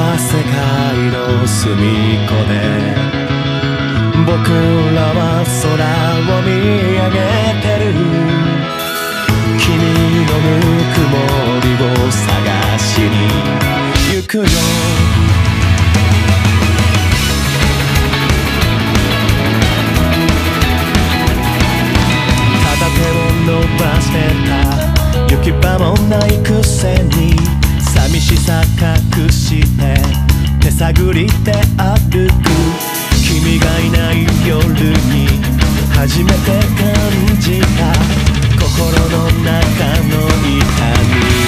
は世界の隅っこで僕らは空を見上げてる。君のぬくもりを探しに行くよ。片手を伸ばしてた行き場もないくせに寂しさ隠して手探りで歩く。君がいない夜に初めて感じた心の中の痛み。